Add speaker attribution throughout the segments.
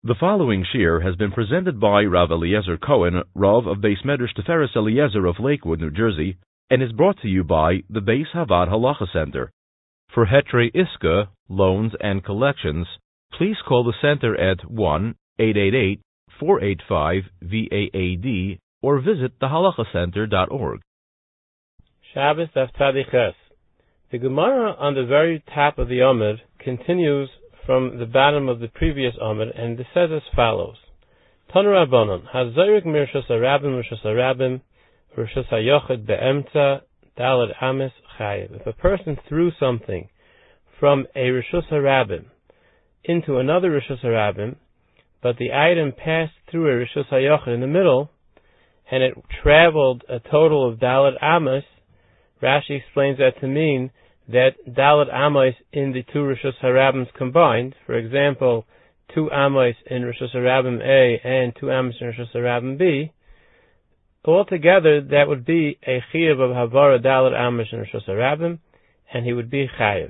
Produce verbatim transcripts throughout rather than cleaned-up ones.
Speaker 1: The following shir has been presented by Rav Eliezer Cohen, Rav of Beis Medrash Tiferes Eliezer of Lakewood, New Jersey, and is brought to you by the Beis Havad Halacha Center. For Hetrei Iska, loans and collections, please call the center at one eight eight eight, four eight five, V A A D or visit the halacha center dot org.
Speaker 2: Shabbos Daf Tzadiches. The Gemara on the very top of the Amud continues from the bottom of the previous Amud, and it says as follows: Tanu Rabbanon, Hazorik Mirshus Arabim, Rishus Arabim, Rishus Hayochid Be'emtza, Dalad Amis Chayiv. If a person threw something from a Rishus Arabim into another Rishus Arabim, but the item passed through a Rishus Hayochid in the middle, and it traveled a total of Dalad Amis, Rashi explains that to mean that Dalad Amos in the two Rishus Harabims combined, for example, two Amos in Rishus Harabim A and two Amos in Rishus Harabim B, altogether that would be a Chiyuv of Havara Dalad Amos in Rishus Harabim, and he would be Chayiv.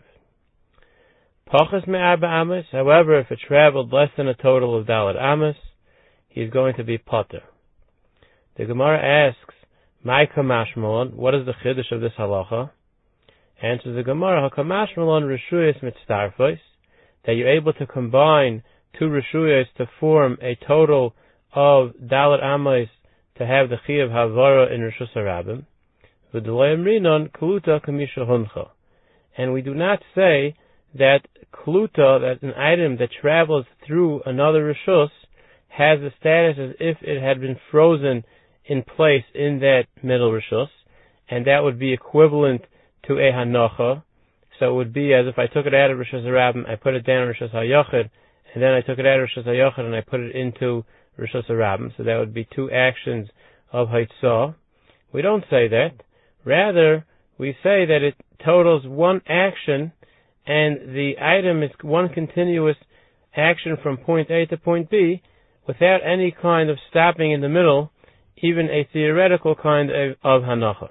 Speaker 2: Pachas Me'arba Amos, however, if it traveled less than a total of Dalad Amos, he is going to be Potter. The Gemara asks, Mai Kamashmalon, what is the Chiddush of this halacha? Answers the Gemara, HaKamashmalon Rishuyas Mitztarfos, that you're able to combine two Rishuyas to form a total of Dalet Amos to have the Chi of Havara in Rishus Harabim. V'delay Amrinon Kluta Kamisha Huncha. And we do not say that Kluta, that an item that travels through another Rishus, has the status as if it had been frozen in place in that middle Rishus, and that would be equivalent to a hanocha. So it would be as if I took it out of Rishus Harabim, I put it down in Rishus Hayochid, and then I took it out of Rishus Hayochid and I put it into Rishus Harabim. So that would be two actions of Haitzah. We don't say that. Rather, we say that it totals one action, and the item is one continuous action from point A to point B, without any kind of stopping in the middle, even a theoretical kind of, of hanocha.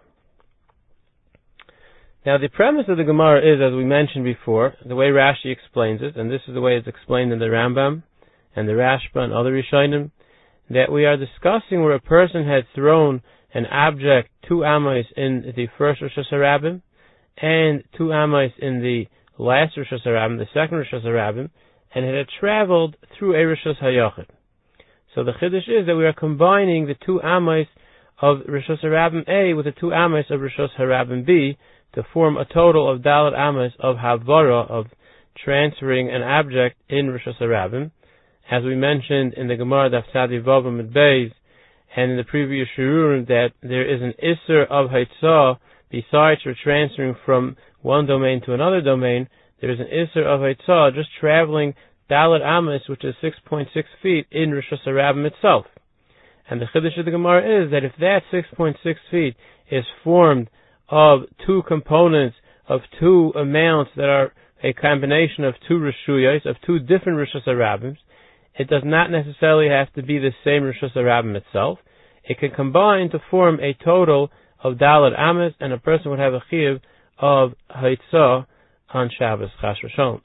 Speaker 2: Now, the premise of the Gemara is, as we mentioned before, the way Rashi explains it, and this is the way it's explained in the Rambam and the Rashba and other Rishonim, that we are discussing where a person had thrown an object, two amos in the first Rishus Harabim, and two amos in the last Rishus Harabim, the second Rishus Harabim, and it had traveled through a Rishus Hayochid. So the Chiddush is that we are combining the two amos of Rishus Harabim A with the two amos of Rishus Harabim B, to form a total of Dalet Amos of Havara, of transferring an object in Rishus Harabim. As we mentioned in the Gemara Daf Tzadi Vav Amud Beis, and in the previous Shirurim, that there is an Isser of Haitzah, besides for transferring from one domain to another domain, there is an Isser of Haitzah just traveling Dalet Amos, which is six point six feet, in Rishus Harabim itself. And the Chiddush of the Gemara is that if that six point six feet is formed of two components, of two amounts that are a combination of two Rishuyos, of two different Rishus Harabims, it does not necessarily have to be the same Rishus Harabim itself. It can combine to form a total of Dalet Amos, and a person would have a Chiyuv of Haitzah on Shabbos Chas Rishon.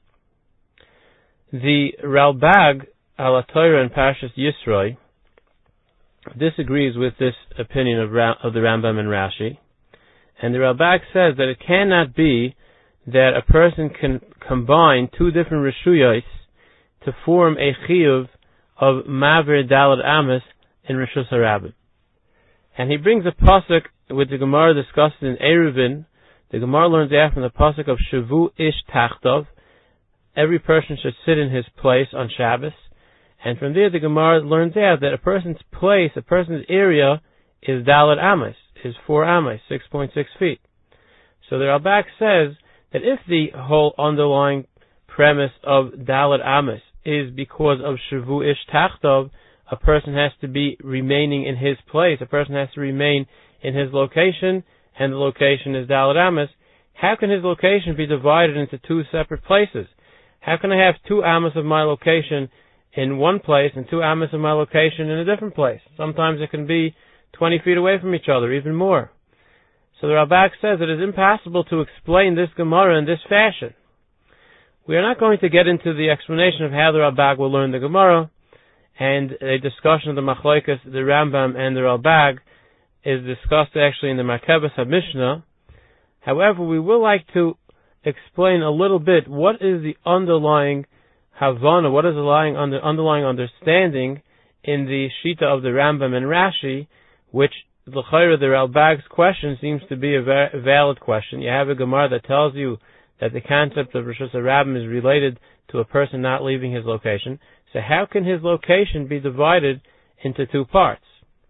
Speaker 2: The Ralbag al Torah in Parshas Yisroi disagrees with this opinion of, Ra- of the Rambam and Rashi. And the Ralbag says that it cannot be that a person can combine two different Rishuyos to form a Chiyuv of Maver Dalet Amos in Rishus Harabim. And he brings a pasuk with the Gemara discussed in Eruvin. The Gemara learns out from the pasuk of Shavu Ish Tachtov. Every person should sit in his place on Shabbos. And from there the Gemara learns out that a person's place, a person's area, is Dalet Amos, is four amos, six point six feet. So the Ralbag says that if the whole underlying premise of Dalet Amos is because of Shavu Ish Tachtov, a person has to be remaining in his place, a person has to remain in his location, and the location is Dalet Amos, how can his location be divided into two separate places? How can I have two amos of my location in one place and two amos of my location in a different place? Sometimes it can be twenty feet away from each other, even more. So the Ralbag says it is impossible to explain this Gemara in this fashion. We are not going to get into the explanation of how the Ralbag will learn the Gemara, and a discussion of the Machlokes, the Rambam, and the Ralbag is discussed actually in the Makebas HaMishnah. However, we would like to explain a little bit what is the underlying Havana, what is the underlying, under, underlying understanding in the Shita of the Rambam and Rashi, which the L'chayra, the Ralbag's question seems to be a va- valid question. You have a Gemara that tells you that the concept of Rishus HaRabim is related to a person not leaving his location. So how can his location be divided into two parts?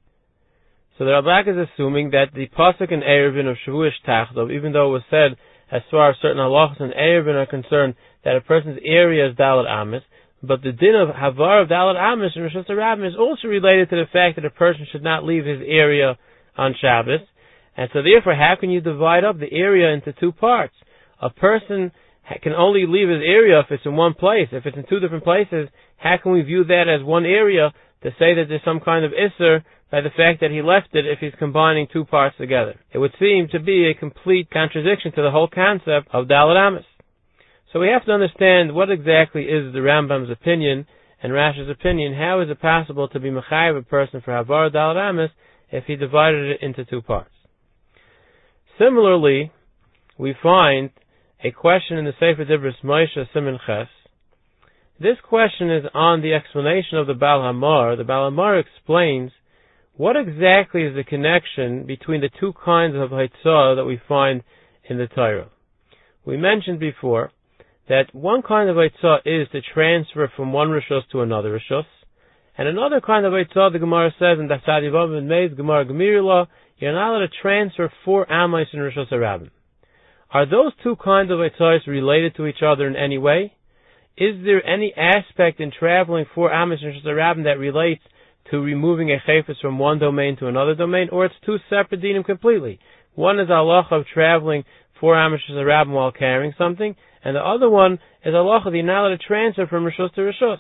Speaker 2: So the Ralbag is assuming that the Pasuk and Erevin of Shavuos Tachdov, even though it was said as far as certain halachas and Erevin are concerned that a person's area is Dalet Amis, but the din of Havar of Dalet Amis and Rishus HaRabim is also related to the fact that a person should not leave his area on Shabbos. And so therefore, how can you divide up the area into two parts? A person can only leave his area if it's in one place. If it's in two different places, how can we view that as one area to say that there's some kind of Isser by the fact that he left it if he's combining two parts together? It would seem to be a complete contradiction to the whole concept of Dalet Amis. So we have to understand what exactly is the Rambam's opinion and Rashi's opinion. How is it possible to be Mechayev a person for Havar Dalet Amis if he divided it into two parts? Similarly, we find a question in the Sefer Dibros Moshe Siman Ches. This question is on the explanation of the Baal Hamar. The Baal Hamar explains what exactly is the connection between the two kinds of Haitzah that we find in the Torah. We mentioned before that one kind of Haitzah is to transfer from one Rishus to another Rishus, and another kind of Haitzah, the Gemara says in Daf Tzadi Vav and Meis, Gemara Gemirila, you're not allowed to transfer four Amos in Rishus HaRabim. Are those two kinds of Haitzahs related to each other in any way? Is there any aspect in traveling four Amos in Rishus HaRabim that relates to removing a chayfetz from one domain to another domain, or it's two separate dinim completely? One is halacha of traveling four Amos in Rishus HaRabim while carrying something, and the other one is halacha that you're not allowed to transfer from Rishus to Rishus.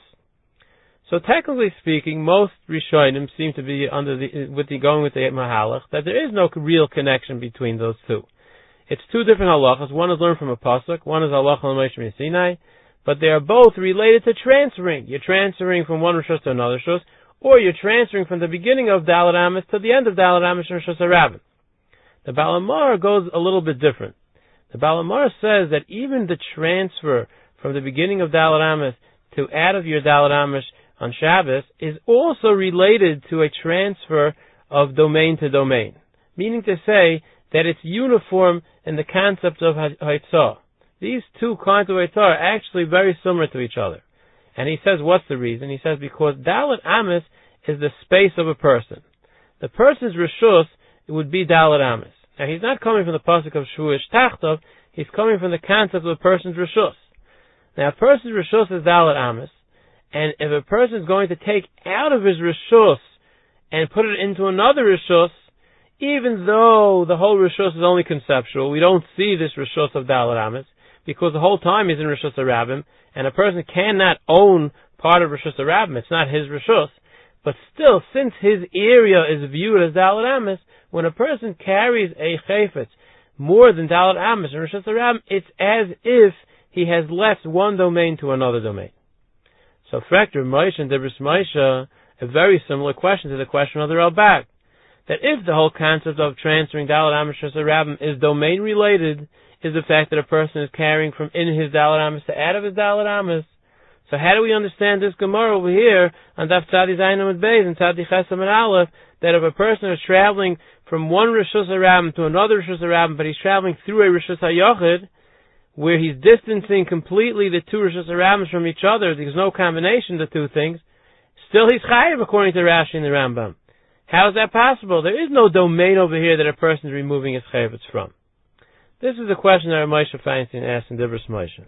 Speaker 2: So technically speaking, most Rishonim seem to be under the, with the going with the Mahalach, that there is no real connection between those two. It's two different halachas. One is learned from a pasuk, one is halacha l'Moshe Sinai, but they are both related to transferring. You're transferring from one Rishus to another Rishus, or you're transferring from the beginning of Dalet Amis to the end of Dalet Amis and Rishus HaRabim. The Baal Hamar goes a little bit different. The Baal Hamar says that even the transfer from the beginning of Dalet Amis to out of your Dalet Amis on Shabbos is also related to a transfer of domain to domain, meaning to say that it's uniform in the concept of Haitzah. These two kinds of Haitzah are actually very similar to each other. And he says, what's the reason? He says, because Dalet Amis is the space of a person. The person's Rishus would be Dalet Amis. Now, he's not coming from the pasuk of Shavuos Tachdov, he's coming from the concept of a person's Rishus. Now, a person's Rishus is Dalet Amis, and if a person is going to take out of his Rishus and put it into another Rishus, even though the whole Rishus is only conceptual, we don't see this Rishus of Dalet Amis, because the whole time he's in Rishus HaRabim, and a person cannot own part of Rishus HaRabim, it's not his Rishus, but still, since his area is viewed as Dalet Amis, when a person carries a chayfetz more than Dalet Amis in Rishus HaRabim, it's as if he has left one domain to another domain. So, Frekt Rav Moshe and Dibros Moshe, a very similar question to the question of the Ralbag. That if the whole concept of transferring Dalet Amis to Rishus HaRabim is domain related, is the fact that a person is carrying from in his Dalet Amis to out of his Dalet Amis. So how do we understand this Gemara over here on Daf Tzadi Zayin Amud Beis and Tzadi Ches Amud Aleph, that if a person is traveling from one Rishus HaRabim to another Rishus HaRabim, but he's traveling through a Rishus HaYochid, where he's distancing completely the two Rishus HaRabim from each other, there's no combination of the two things, still he's chayiv according to Rashi and the Rambam. How is that possible? There is no domain over here that a person is removing his chayvutz from. This is a question that Rav Moshe Feinstein asked in Dibros Moshe.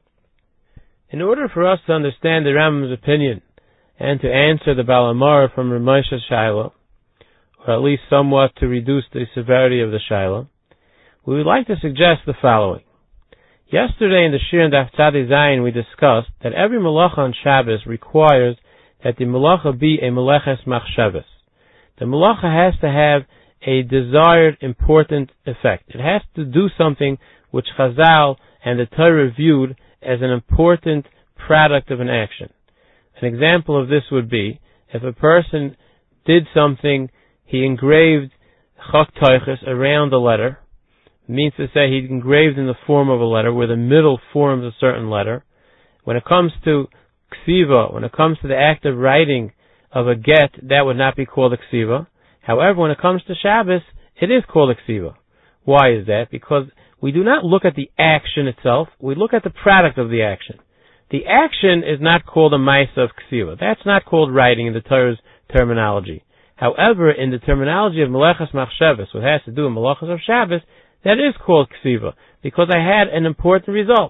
Speaker 2: In order for us to understand the Rambam's opinion and to answer the Baal Hamar from Rav Moshe's Shaila, or at least somewhat to reduce the severity of the Shaila, we would like to suggest the following. Yesterday in the Shir and Daf Tzadi Zayin we discussed that every melacha on Shabbos requires that the melacha be a meleches machshavos. The melacha has to have a desired important effect. It has to do something which Chazal and the Torah viewed as an important product of an action. An example of this would be If a person did something, he engraved chak toiches around the letter, means to say he engraved in the form of a letter, where the middle forms a certain letter. When it comes to ksiva, when it comes to the act of writing of a get, that would not be called a ksiva. However, when it comes to Shabbos, it is called a ksiva. Why is that? Because we do not look at the action itself, we look at the product of the action. The action is not called a ma'isa of ksiva. That's not called writing in the Torah's terminology. However, in the terminology of Melechas Machshavos, what has to do with Melechas of Shabbos, that is called ksiva, because I had an important result.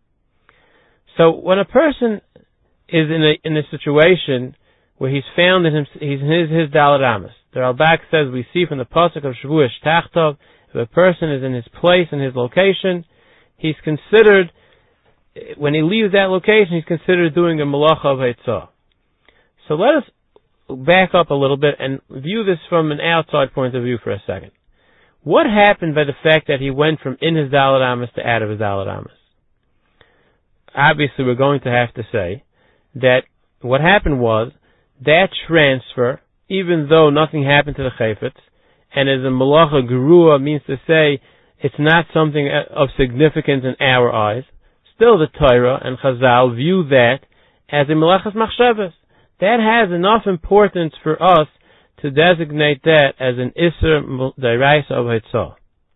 Speaker 2: So when a person is in a in a situation where he's found in him, he's in his his Daled Amos, the Ralbag says we see from the pasuk of Shavuos Tachtov, if a person is in his place, in his location, he's considered, when he leaves that location, he's considered doing a Malacha of Eitzah. So let us back up a little bit and view this from an outside point of view for a second. What happened by the fact that he went from in his Daled Amos to out of his Daled Amos? Obviously, we're going to have to say that what happened was that transfer, even though nothing happened to the Chayfetz, and as a Malacha Gerua means to say it's not something of significance in our eyes, still the Torah and Chazal view that as a Melechas Machshavos. That has enough importance for us to designate that as an Isser D'Oraisa of Heitzah.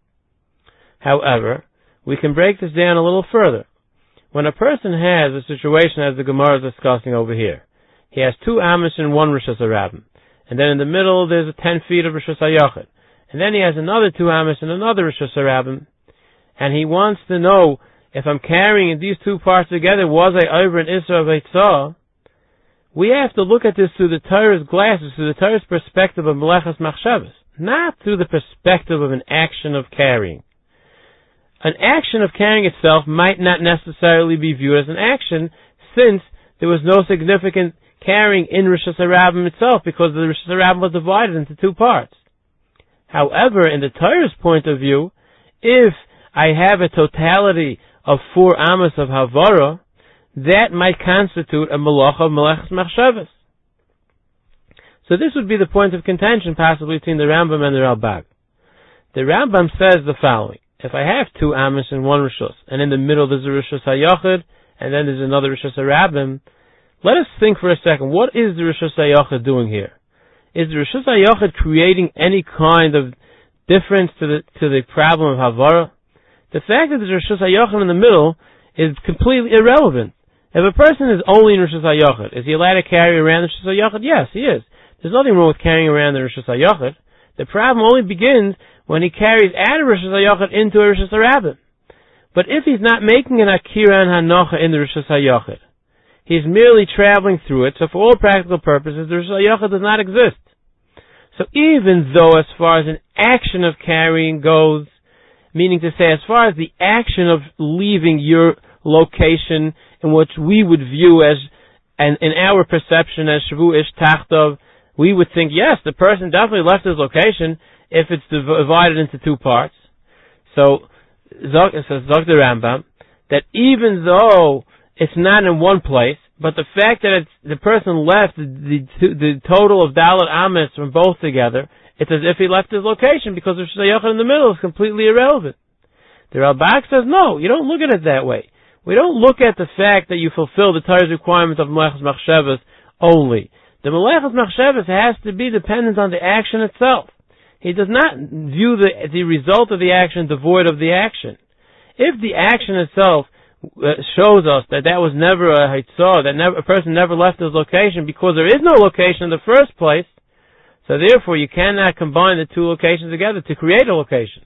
Speaker 2: However, we can break this down a little further. When a person has a situation as the Gemara is discussing over here, he has two Amos and one Rosh Hashanah, and then in the middle there's a ten feet of Rosh Hashanah, and then he has another two Amos and another Rosh Hashanah, and he wants to know, if I'm carrying these two parts together, was I over an Isra of Eitzah? We have to look at this through the Torah's glasses, through the Torah's perspective of Melechas Machshavos, not through the perspective of an action of carrying. An action of carrying itself might not necessarily be viewed as an action, since there was no significant carrying in Rosh Hashanah itself, because the Rosh Hashanah was divided into two parts. However, in the Torah's point of view, if I have a totality of four Amos of Havara, that might constitute a Malacha of Melechas Machshavos. So this would be the point of contention possibly between the Rambam and the Ralbag. The Rambam says the following: if I have two Amos and one Rishus, and in the middle there's a Rosh Hashanah, and then there's another Rosh Hashanah, let us think for a second, what is the Rosh Hashanah doing here? Is the Rosh Hashanah creating any kind of difference to the to the problem of Havara? The fact that there's Rosh Hashanah in the middle is completely irrelevant. If a person is only in Rosh Hashanah, is he allowed to carry around the Rosh Hashanah? Yes, he is. There's nothing wrong with carrying around the Rosh Hashanah. The problem only begins when he carries out of Rosh Hashanah into a Rosh Hashanah. But if he's not making an Akira and Hanocha in the Rosh Hashanah, he's merely traveling through it, so for all practical purposes, the Rosh Hashanah does not exist. So even though as far as an action of carrying goes, meaning to say as far as the action of leaving your location in which we would view as, and in our perception as Shavuos Tachtov, we would think, yes, the person definitely left his location if it's divided into two parts. So, it says Doctor Rambam, that even though it's not in one place, but the fact that it's, the person left the, the, the total of Dalet Amos from both together, it's as if he left his location, because the Shayach in the middle is completely irrelevant. The Ralbag says, no, you don't look at it that way. We don't look at the fact that you fulfill the Torah's requirement of Melechas Machshavos only. The Melechas Machshavos has to be dependent on the action itself. He does not view the, the result of the action devoid of the action. If the action itself uh, shows us that that was never a Heitzah, that never, a person never left his location because there is no location in the first place, so therefore you cannot combine the two locations together to create a location.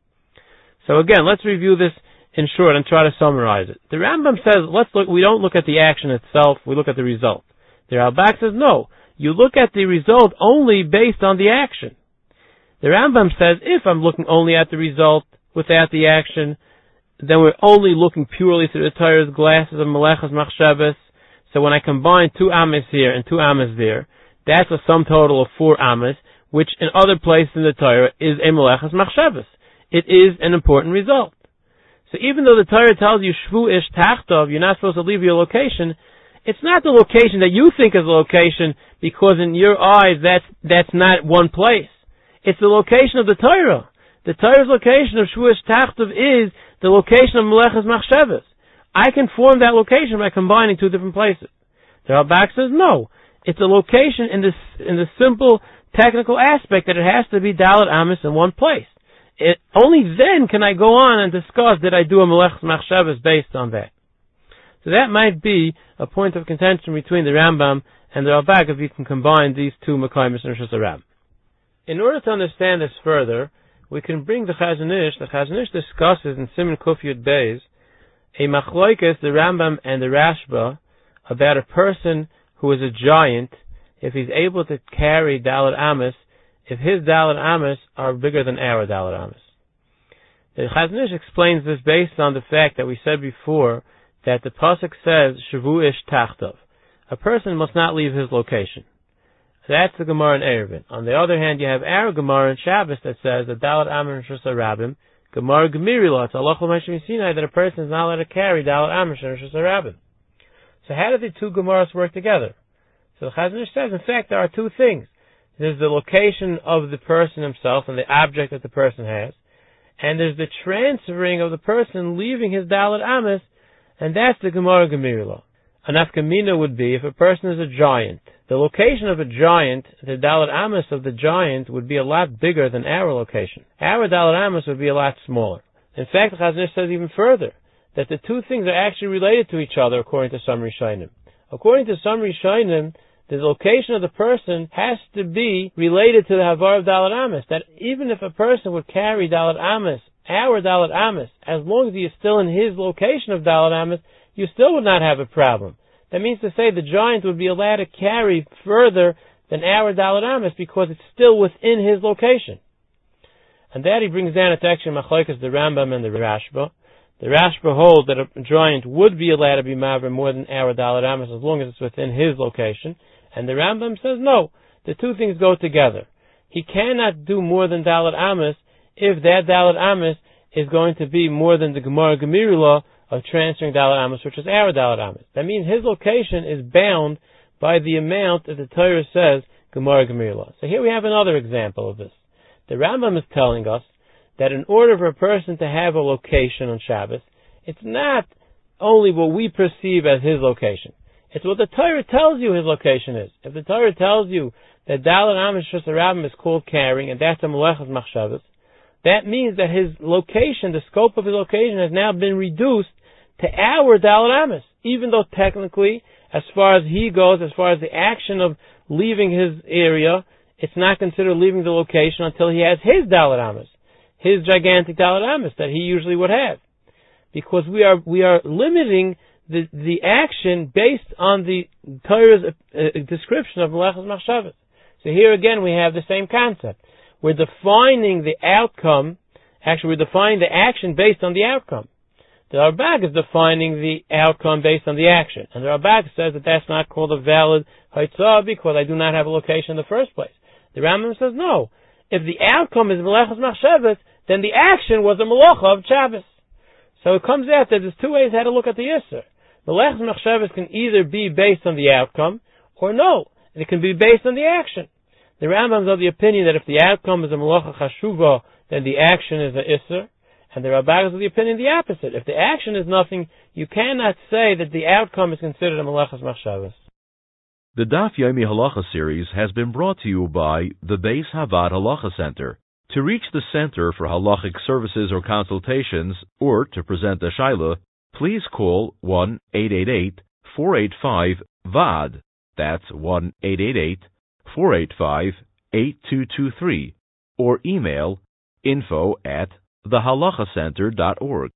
Speaker 2: So again, let's review this in short and try to summarize it. The Rambam says, let's look, we don't look at the action itself, we look at the result. The Ralbag says, no, you look at the result only based on the action. The Rambam says, if I'm looking only at the result without the action, then we're only looking purely through the Torah's glasses of Melechas Machshavos. So when I combine two Amos here and two Amos there, that's a sum total of four Amos, which in other places in the Torah is a Melechas Machshavos. It is an important result. So even though the Torah tells you Shvu Ish Tachtov, you're not supposed to leave your location, It's not the location that you think is the location, because in your eyes that's that's not one place. It's the location of the Torah. The Torah's location of Shavuos Tachtov is the location of Meleches Machshavas. I can form that location by combining two different places. The Ralbag says no. It's a location in this in the simple technical aspect that it has to be Dalet Amis in one place. It, only then can I go on and discuss did I do a Meleches Machshavas based on that. So that might be a point of contention between the Rambam and the Ralbag if you can combine these two Mekaymis and Rishus HaRab. In order to understand this further, we can bring the Chazon Ish. The Chazon Ish discusses in Siman Kuf Yud Beis a Machloikes, the Rambam and the Rashba, about a person who is a giant, if he's able to carry Dalet Amis, if his Dalet Amis are bigger than our Dalet Amis. The Chazon Ish explains this based on the fact that we said before that the pasuk says Shavuos Tachtov. A person must not leave his location. That's the Gemara in Eruvin. On the other hand, you have our Gemara in Shabbos that says that Dalet Amis and Rishus HaRabim, Gemara Gemirila, it's Allah L'Moshe Sinai, that a person is not allowed to carry Dalet Amis and Rishus HaRabim. So how do the two Gemaras work together? So the Chazon Ish says, in fact, there are two things. There's the location of the person himself and the object that the person has, and there's the transferring of the person leaving his Dalet Amis, and that's the Gemara Gemirila. An afkamina would be if a person is a giant. The location of a giant, the Dalet Amis of the giant would be a lot bigger than our location. Our Dalet Amis would be a lot smaller. In fact, the Chazon Ish says even further, that the two things are actually related to each other according to some Rishonim. According to some Rishonim, the location of the person has to be related to the Havar of Dalet Amis. That even if a person would carry Dalet Amis, our Dalet Amis, as long as he is still in his location of Dalet Amis, you still would not have a problem. That means to say the giant would be allowed to carry further than our Dalet Amis because it's still within his location. And that he brings down, it's actually Machlokes, the Rambam and the Rashba. The Rashba holds that a giant would be allowed to be maver more than our Dalet Amis as long as it's within his location. And the Rambam says no, the two things go together. He cannot do more than Dalet Amis if that Dalet Amis is going to be more than the Gemara Gemirila of transferring Dalet Amis, which is our Dalet Amis. That means his location is bound by the amount that the Torah says Gemara Gemirila. So here we have another example of this. The Rambam is telling us that in order for a person to have a location on Shabbos, it's not only what we perceive as his location. It's what the Torah tells you his location is. If the Torah tells you that Dalet Amis Rishus HaRabim is called carrying, and that's a Meleches Machshavas, that means that his location, the scope of his location, has now been reduced to our Dalet Amis, even though technically, as far as he goes, as far as the action of leaving his area, it's not considered leaving the location until he has his Dalet Amis, his gigantic Dalet Amis that he usually would have. Because we are we are limiting the the action based on the Torah's uh, description of Meleches Machshavas. So here again we have the same concept. We're defining the outcome, actually we're defining the action based on the outcome. The Ralbag is defining the outcome based on the action. And the Ralbag says that that's not called a valid Haitzah because I do not have a location in the first place. The Rambam says no. If the outcome is Meleches Machshavas, then the action was a Melacha of Shabbos. So it comes out that there's two ways how to look at the Yisr. Meleches Machshavas can either be based on the outcome, or no, it can be based on the action. The Rambam is of the opinion that if the outcome is a Melacha Chashuva, then the action is a Isser, and the Ralbag is of the opinion the opposite. If the action is nothing, you cannot say that the outcome is considered a Meleches Machshavas.
Speaker 1: The Daf Yomi Halacha series has been brought to you by the Beis Havad Halacha Center. To reach the Center for Halachic Services or Consultations, or to present a Shaila, please call one eight eight eight, four eight five, V A D. That's one eight eight eight, four eight five, eight two two three, or email info at the halacha center dot org.